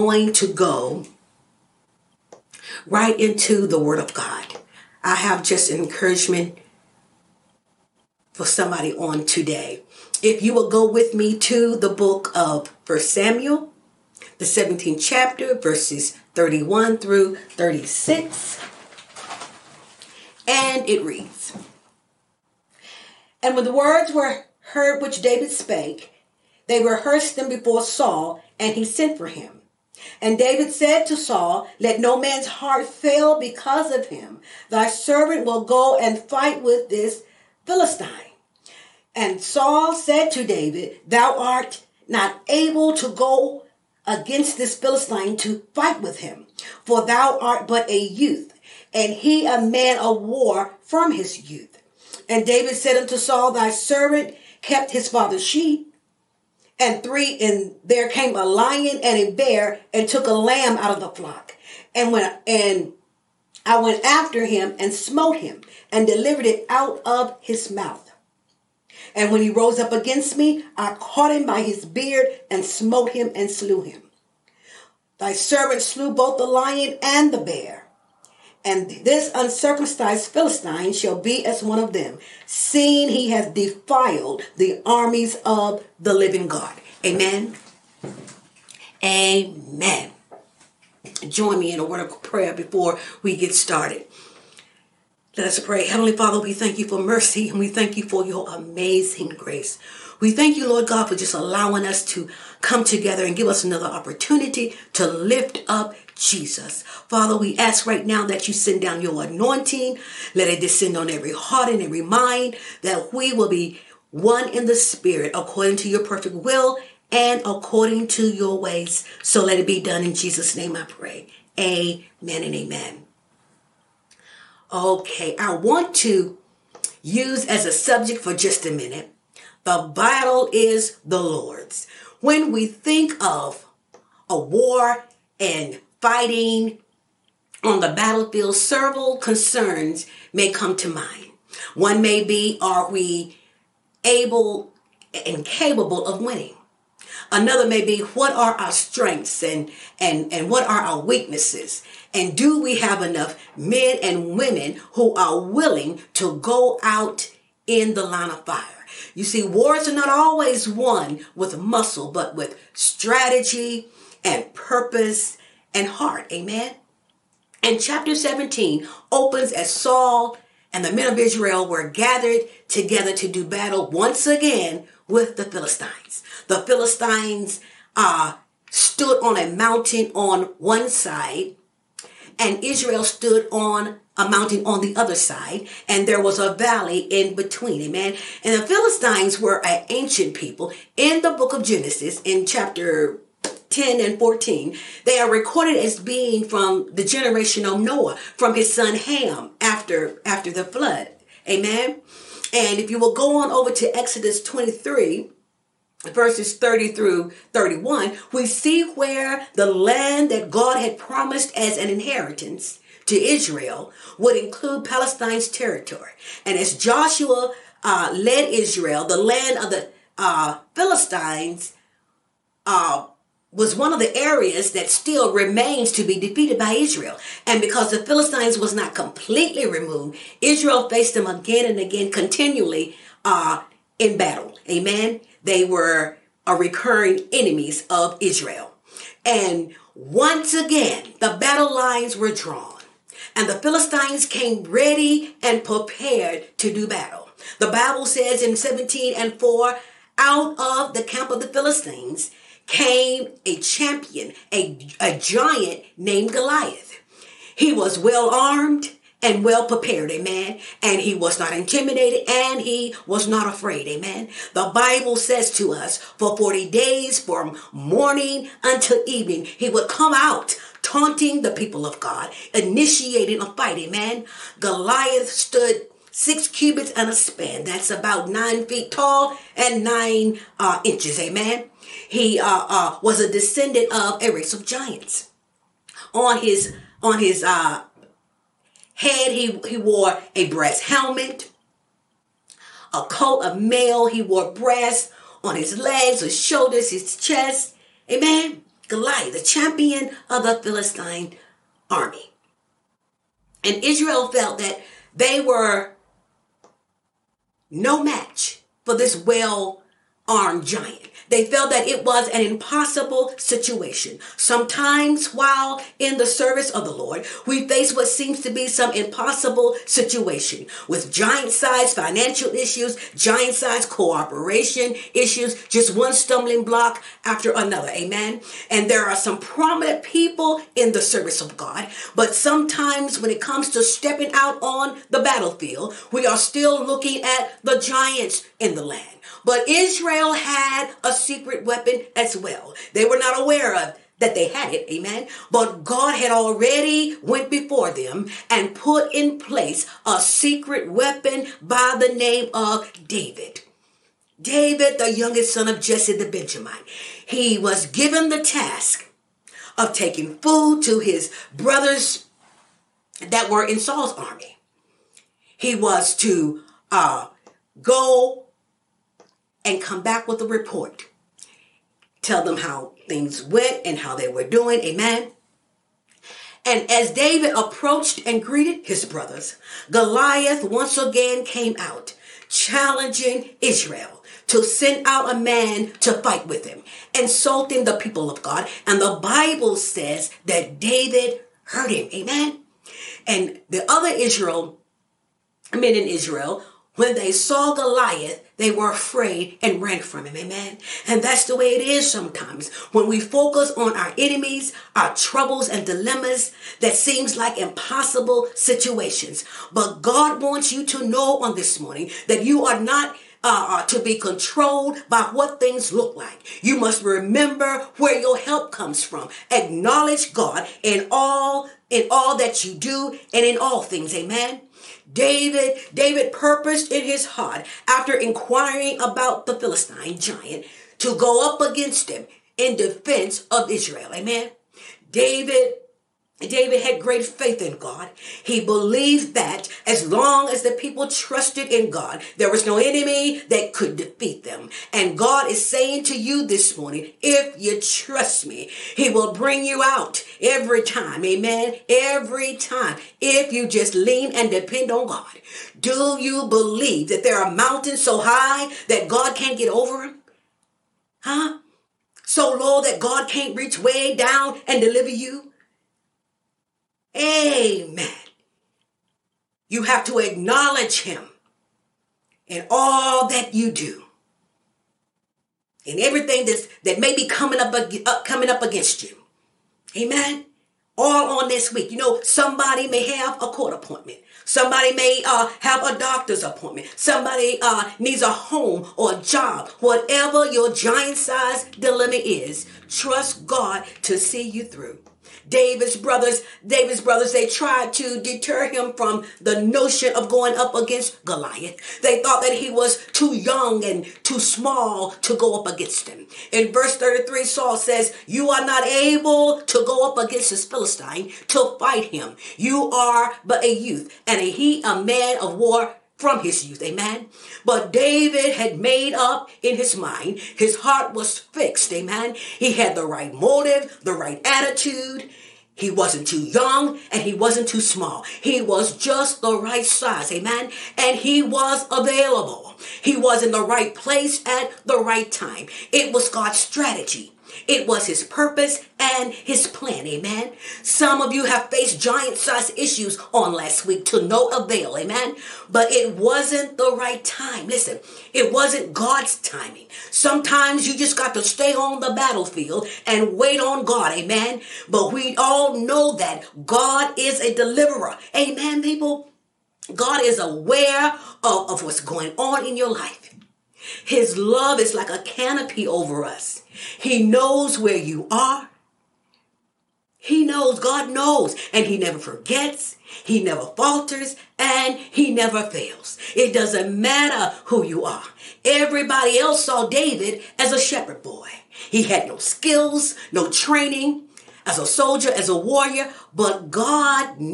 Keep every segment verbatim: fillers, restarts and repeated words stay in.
going to go right into the Word of God. I have just an encouragement for somebody on today. If you will go with me to the book of First Samuel, the seventeenth chapter, verses thirty-one through thirty-six. And it reads, "And when the words were heard which David spake, they rehearsed them before Saul, and he sent for him. And David said to Saul, Let no man's heart fail because of him. Thy servant will go and fight with this Philistine. And Saul said to David, Thou art not able to go against this Philistine to fight with him, for thou art but a youth, and he a man of war from his youth. And David said unto Saul, Thy servant kept his father's sheep. And three, and there came a lion and a bear and took a lamb out of the flock. And when and I went after him and smote him and delivered it out of his mouth. And when he rose up against me, I caught him by his beard and smote him and slew him. Thy servant slew both the lion and the bear. And this uncircumcised Philistine shall be as one of them, seeing he has defiled the armies of the living God." Amen. Amen. Join me in a word of prayer before we get started. Let us pray. Heavenly Father, we thank you for mercy, and we thank you for your amazing grace. We thank you, Lord God, for just allowing us to come together and give us another opportunity to lift up Jesus. Father, we ask right now that you send down your anointing. Let it descend on every heart and every mind, that we will be one in the Spirit according to your perfect will and according to your ways. So let it be done in Jesus' name, I pray. Amen and amen. Okay, I want to use as a subject for just a minute, the battle is the Lord's. When we think of a war and fighting on the battlefield, several concerns may come to mind. One may be, are we able and capable of winning? Another may be, what are our strengths and, and, and what are our weaknesses? And do we have enough men and women who are willing to go out in the line of fire? You see, wars are not always won with muscle, but with strategy and purpose and heart. Amen. And chapter seventeen opens as Saul and the men of Israel were gathered together to do battle once again with the Philistines. The Philistines uh, stood on a mountain on one side, and Israel stood on a mountain on the other side, and there was a valley in between. Amen. And the Philistines were an ancient people. In the book of Genesis, in chapter ten and fourteen, they are recorded as being from the generation of Noah, from his son Ham after, after the flood. Amen. And if you will go on over to Exodus twenty-three, verses thirty through thirty-one, we see where the land that God had promised as an inheritance to Israel would include Palestine's territory. And as Joshua uh, led Israel, the land of the uh, Philistines uh, was one of the areas that still remains to be defeated by Israel. And because the Philistines was not completely removed, Israel faced them again and again continually uh, in battle. Amen. They were a recurring enemies of Israel. And once again, the battle lines were drawn, and the Philistines came ready and prepared to do battle. The Bible says in seventeen and four, out of the camp of the Philistines came a champion, a, a giant named Goliath. He was well armed and well prepared, amen. And he was not intimidated, and he was not afraid, amen. The Bible says to us, for forty days, from morning until evening, he would come out taunting the people of God, initiating a fight, amen. Goliath stood six cubits and a span. That's about nine feet tall and nine uh, inches, amen. He uh, uh, was a descendant of a race of giants. On his, on his, uh, head, he, he wore a brass helmet, a coat of mail. He wore brass on his legs, his shoulders, his chest. Amen. Goliath, the champion of the Philistine army. And Israel felt that they were no match for this well-armed giant. They felt that it was an impossible situation. Sometimes while in the service of the Lord, we face what seems to be some impossible situation with giant-sized financial issues, giant-sized cooperation issues, just one stumbling block after another. Amen. And there are some prominent people in the service of God, but sometimes when it comes to stepping out on the battlefield, we are still looking at the giants in the land. But Israel had a secret weapon as well. They were not aware of that they had it, amen. But God had already went before them and put in place a secret weapon by the name of David. David, the youngest son of Jesse the Benjamite. He was given the task of taking food to his brothers that were in Saul's army. He was to uh, go and come back with a report. Tell them how things went and how they were doing. Amen. And as David approached and greeted his brothers, Goliath once again came out, challenging Israel to send out a man to fight with him, insulting the people of God. And the Bible says that David heard him. Amen. And the other Israel, men in Israel, when they saw Goliath, they were afraid and ran from him. Amen. And that's the way it is sometimes. When we focus on our enemies, our troubles and dilemmas, that seems like impossible situations. But God wants you to know on this morning that you are not uh, to be controlled by what things look like. You must remember where your help comes from. Acknowledge God in all, in all that you do and in all things. Amen. David, David purposed in his heart, after inquiring about the Philistine giant, to go up against him in defense of Israel. Amen. David, David had great faith in God. He believed that as long as the people trusted in God, there was no enemy that could defeat them. And God is saying to you this morning, if you trust me, he will bring you out every time. Amen. Every time. If you just lean and depend on God. Do you believe that there are mountains so high that God can't get over them? Huh? So low that God can't reach way down and deliver you? Amen. You have to acknowledge him in all that you do, in everything that's, that may be coming up, uh, coming up against you. Amen. All on this week. You know, somebody may have a court appointment. Somebody may uh, have a doctor's appointment. Somebody uh, needs a home or a job. Whatever your giant-sized dilemma is, trust God to see you through. David's brothers, David's brothers, they tried to deter him from the notion of going up against Goliath. They thought that he was too young and too small to go up against him. In verse thirty-three, Saul says, you are not able to go up against this Philistine to fight him. You are but a youth, and he a man of war from his youth. Amen. But David had made up in his mind. His heart was fixed. Amen. He had the right motive, the right attitude. He wasn't too young and he wasn't too small. He was just the right size. Amen. And he was available. He was in the right place at the right time. It was God's strategy. It was his purpose and his plan. Amen. Some of you have faced giant-sized issues on last week to no avail. Amen. But it wasn't the right time. Listen, it wasn't God's timing. Sometimes you just got to stay on the battlefield and wait on God. Amen. But we all know that God is a deliverer. Amen, people. God is aware of, of what's going on in your life. His love is like a canopy over us. He knows where you are. He knows, God knows, and he never forgets, he never falters, and he never fails. It doesn't matter who you are. Everybody else saw David as a shepherd boy. He had no skills, no training as a soldier, as a warrior, but God knew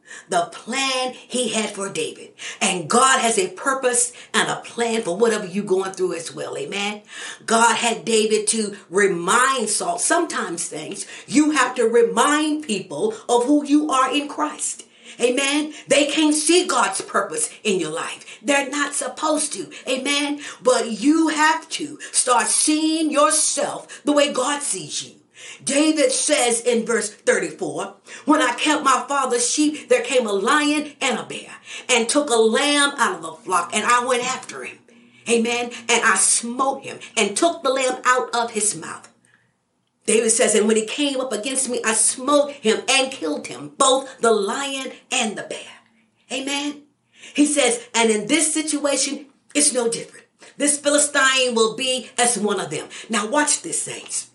the plan he had for David. And God has a purpose and a plan for whatever you're going through as well. Amen. God had David to remind Saul. Sometimes things you have to remind people of who you are in Christ. Amen. They can't see God's purpose in your life. They're not supposed to. Amen. But you have to start seeing yourself the way God sees you. David says in verse thirty-four, when I kept my father's sheep, there came a lion and a bear and took a lamb out of the flock, and I went after him. Amen. And I smote him and took the lamb out of his mouth. David says, and when he came up against me, I smote him and killed him, both the lion and the bear. Amen. He says, and in this situation, it's no different. This Philistine will be as one of them. Now watch this, saints.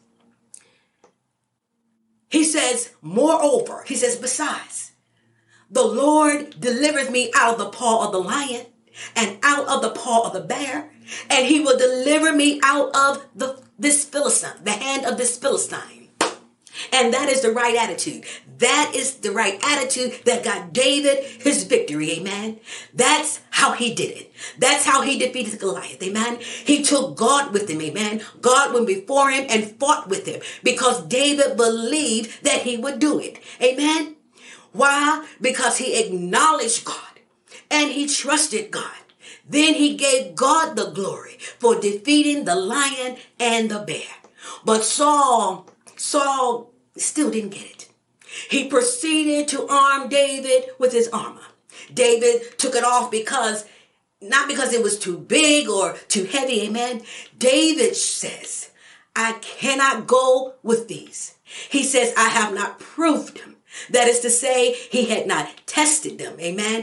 He says, moreover, he says, besides, the Lord delivereth me out of the paw of the lion and out of the paw of the bear, and he will deliver me out of the this Philistine, the hand of this Philistine. And that is the right attitude. That is the right attitude that got David his victory. Amen. That's how he did it. That's how he defeated Goliath. Amen. He took God with him. Amen. God went before him and fought with him because David believed that he would do it. Amen. Why? Because he acknowledged God and he trusted God. Then he gave God the glory for defeating the lion and the bear. But Saul, Saul still didn't get it. He proceeded to arm David with his armor. David took it off because, not because it was too big or too heavy, amen. David says, I cannot go with these. He says, I have not proved them. That is to say, he had not tested them, amen.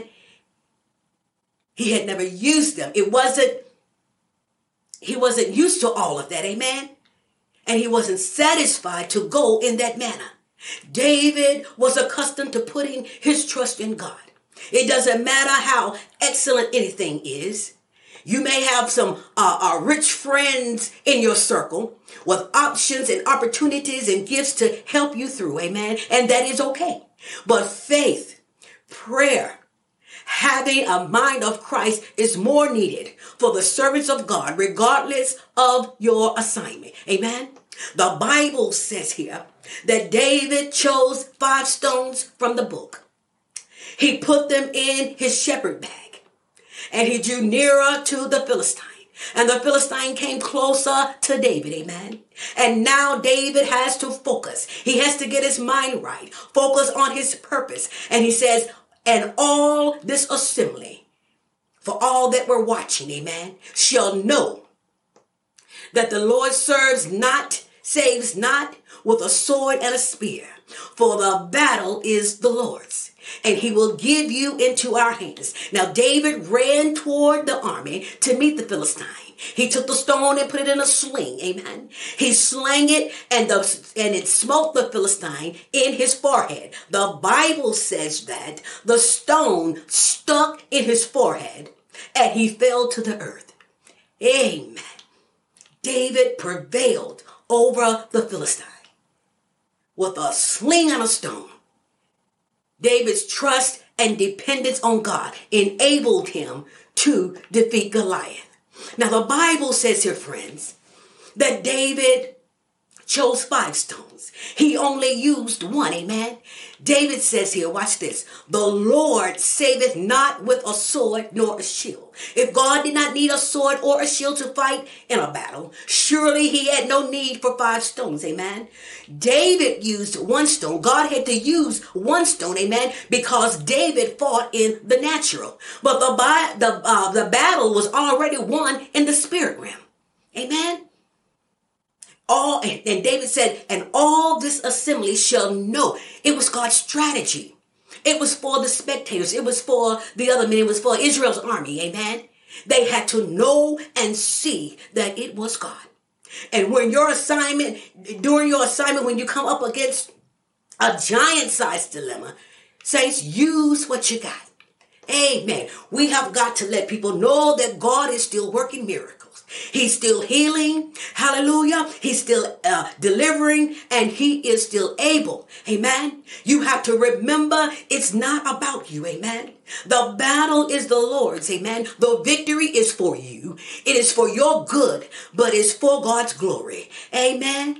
He had never used them. It wasn't, he wasn't used to all of that, amen. And he wasn't satisfied to go in that manner. David was accustomed to putting his trust in God. It doesn't matter how excellent anything is. You may have some uh, uh, rich friends in your circle with options and opportunities and gifts to help you through, amen. And that is okay. But faith, prayer, having a mind of Christ is more needed for the servants of God, regardless of your assignment. Amen. The Bible says here that David chose five stones from the book. He put them in his shepherd bag and he drew nearer to the Philistine. And the Philistine came closer to David, amen. And now David has to focus. He has to get his mind right, focus on his purpose. And he says, and all this assembly, for all that were watching, amen, shall know that the Lord serves not, saves not with a sword and a spear, for the battle is the Lord's, and he will give you into our hands. Now David ran toward the army to meet the Philistine. He took the stone and put it in a sling. Amen. He slang it and the and it smote the Philistine in his forehead. The Bible says that the stone stuck in his forehead and he fell to the earth. Amen. David prevailed over the Philistine with a sling and a stone. David's trust and dependence on God enabled him to defeat Goliath. Now, the Bible says here, friends, that David chose five stones. He only used one, amen. David says here, watch this. The Lord saveth not with a sword nor a shield. If God did not need a sword or a shield to fight in a battle, surely he had no need for five stones, amen. David used one stone. God had to use one stone, amen, because David fought in the natural. But the, the, uh, the battle was already won in the spirit realm, amen. All, and David said, and all this assembly shall know. It was God's strategy. It was for the spectators. It was for the other men. It was for Israel's army. Amen. They had to know and see that it was God. And when your assignment, during your assignment, when you come up against a giant-sized dilemma, saints, use what you got. Amen. We have got to let people know that God is still working miracles. He's still healing. Hallelujah. He's still uh, delivering, and he is still able. Amen. You have to remember it's not about you. Amen. The battle is the Lord's. Amen. The victory is for you. It is for your good, but it's for God's glory. Amen.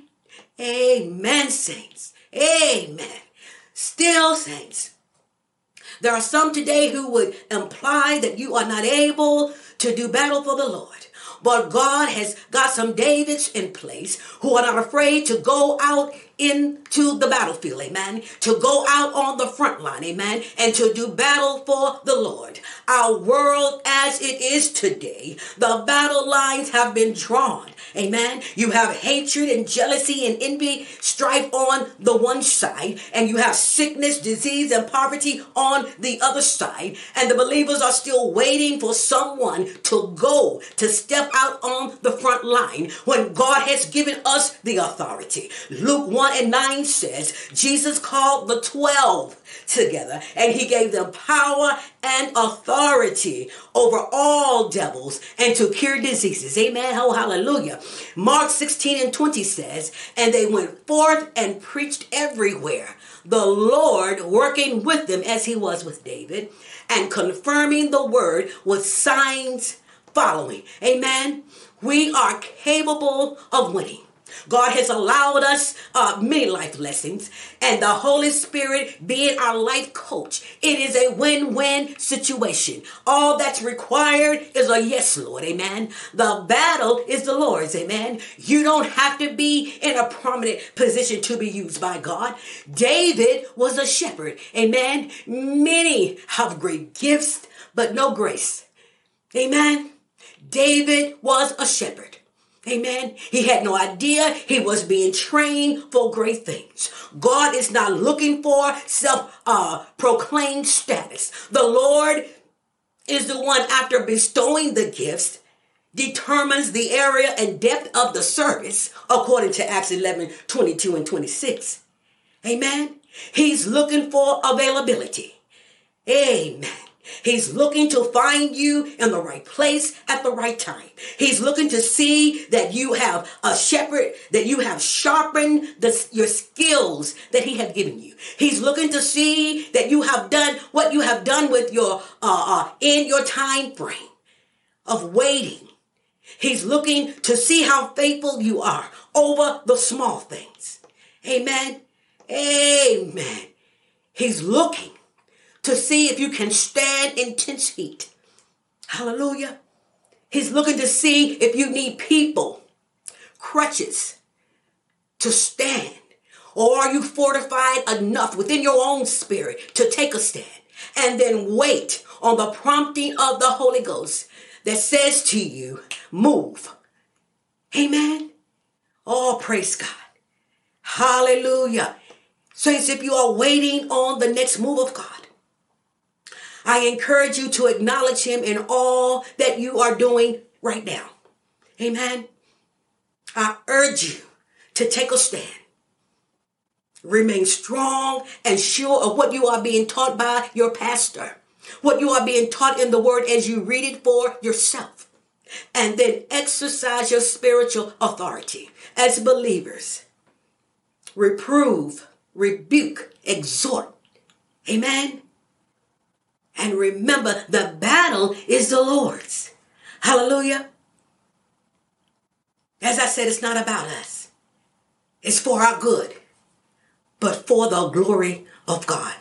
Amen, saints. Amen. Still, saints, there are some today who would imply that you are not able to do battle for the Lord. But God has got some Davids in place who are not afraid to go out into the battlefield, amen, to go out on the front line, amen, and to do battle for the Lord. Our world as it is today, the battle lines have been drawn, amen. You have hatred and jealousy and envy, strife on the one side, and you have sickness, disease, and poverty on the other side, and the believers are still waiting for someone to go, to step out on the front line when God has given us the authority. Luke one and nine says Jesus called the twelve together and he gave them power and authority over all devils and to cure diseases. Amen. Oh, hallelujah. Mark sixteen and twenty says, and they went forth and preached everywhere, the Lord working with them as he was with David and confirming the word with signs following. Amen. We are capable of winning. God has allowed us uh, many life lessons, and the Holy Spirit being our life coach. It is a win-win situation. All that's required is a yes, Lord. Amen. The battle is the Lord's. Amen. You don't have to be in a prominent position to be used by God. David was a shepherd. Amen. Many have great gifts, but no grace. Amen. David was a shepherd. Amen. He had no idea he was being trained for great things. God is not looking for self-proclaimed uh, status. The Lord is the one, after bestowing the gifts, determines the area and depth of the service, according to Acts eleven, twenty-two and twenty-six. Amen. He's looking for availability. Amen. He's looking to find you in the right place at the right time. He's looking to see that you have a shepherd, that you have sharpened the, your skills that he has given you. He's looking to see that you have done what you have done with your, uh, uh, in your time frame of waiting. He's looking to see how faithful you are over the small things. Amen. Amen. He's looking to see if you can stand intense heat. Hallelujah. He's looking to see if you need people, crutches to stand. Or are you fortified enough within your own spirit to take a stand and then wait on the prompting of the Holy Ghost that says to you, move. Amen. Oh, praise God. Hallelujah. Saints, if you are waiting on the next move of God, I encourage you to acknowledge him in all that you are doing right now. Amen. I urge you to take a stand. Remain strong and sure of what you are being taught by your pastor, what you are being taught in the word as you read it for yourself. And then exercise your spiritual authority as believers. Reprove, rebuke, exhort. Amen. And remember, the battle is the Lord's. Hallelujah. As I said, it's not about us. It's for our good, but for the glory of God.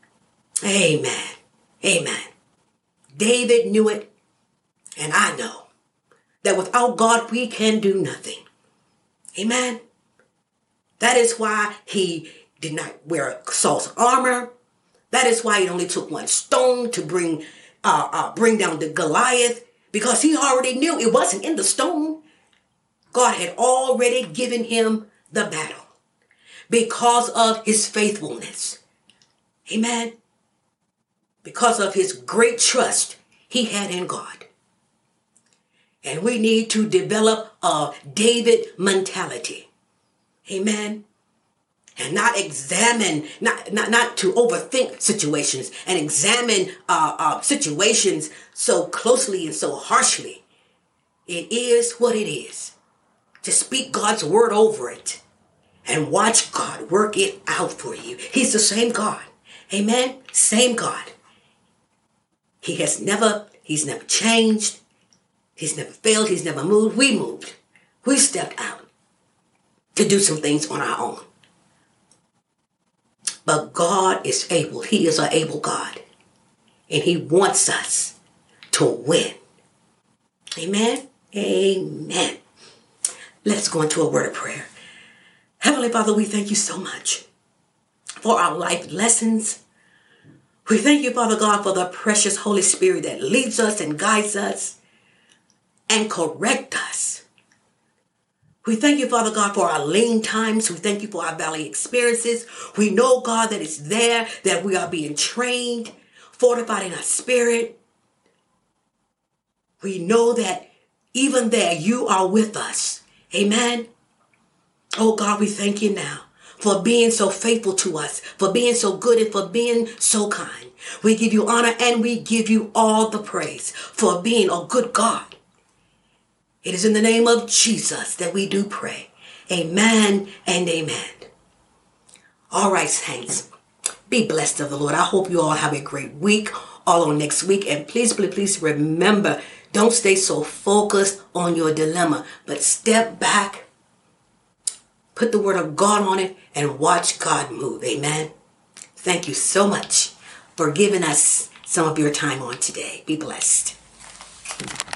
Amen. Amen. David knew it, and I know that without God, we can do nothing. Amen. That is why he did not wear Saul's armor. That is why it only took one stone to bring uh, uh, bring down the Goliath, because he already knew it wasn't in the stone. God had already given him the battle because of his faithfulness. Amen. Because of his great trust he had in God. And we need to develop a David mentality. Amen. and not examine, not, not, not to overthink situations and examine uh, uh, situations so closely and so harshly. It is what it is. To speak God's word over it and watch God work it out for you. He's the same God. Amen? Same God. He has never, he's never changed. He's never failed. He's never moved. We moved. We stepped out to do some things on our own. But God is able. He is an able God. And he wants us to win. Amen? Amen. Let's go into a word of prayer. Heavenly Father, we thank you so much for our life lessons. We thank you, Father God, for the precious Holy Spirit that leads us and guides us and corrects us. We thank you, Father God, for our lean times. We thank you for our valley experiences. We know, God, that it's there, that we are being trained, fortified in our spirit. We know that even there, you are with us. Amen. Oh, God, we thank you now for being so faithful to us, for being so good and for being so kind. We give you honor and we give you all the praise for being a good God. It is in the name of Jesus that we do pray. Amen and amen. All right, saints. Be blessed of the Lord. I hope you all have a great week, all on next week. And please, please, please remember, don't stay so focused on your dilemma, but step back, put the word of God on it, and watch God move. Amen. Thank you so much for giving us some of your time on today. Be blessed.